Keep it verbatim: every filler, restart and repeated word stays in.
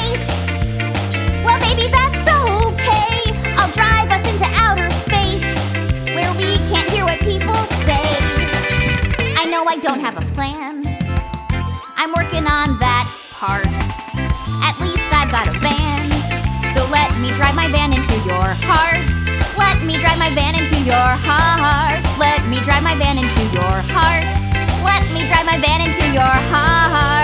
space. Well, maybe that's okay. I'll drive us into outer space, where we can't hear what people say. I know I don't have a plan. I'm working on that part. At least I've got a van. So let me drive my van into your heart. Let me drive my van into your heart. Let me drive my van into your heart. Let me drive my van into your heart.